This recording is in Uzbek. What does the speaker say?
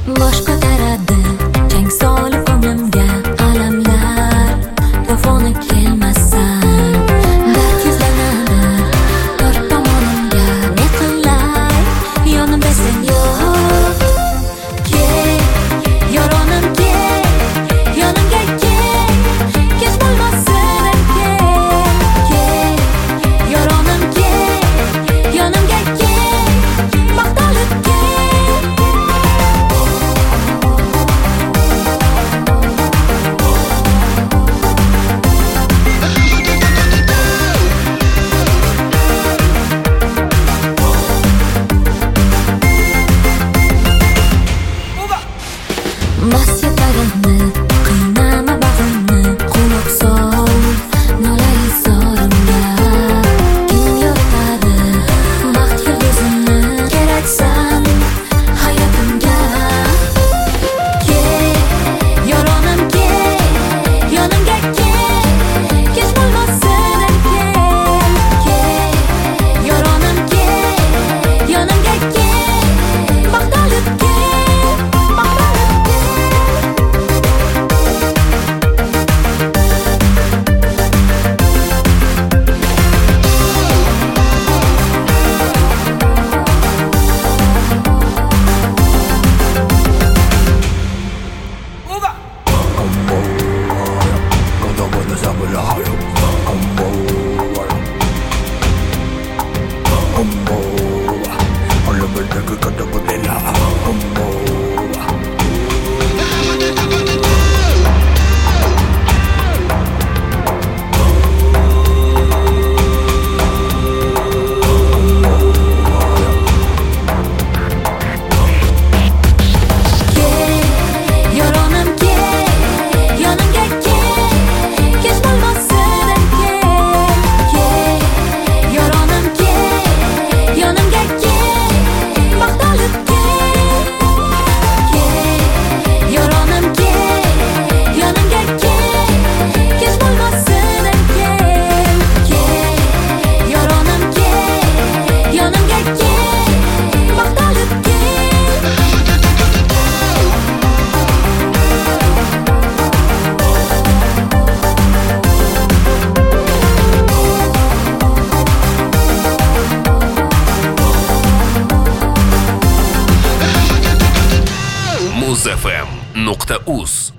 bosh ko'taradi chang solib ko'nglimga alamlar to'foni kelmassan dard yuzlanadi to'rt tomonimga ne qilay yonimda sen yo'q kel yoronimga yonimga kel kech bo'lmasin kel yoronimga yonimga kel maqtalib bas yetarimni qiynama bag'rimni quloq sol nolai zorimga kim yoritadi baxt yulduzini keraksan hayotimga kel yoronimga yonimga kel kech bo'lmasin kel yoronimga yonimga kel maqtalib muzfm.uz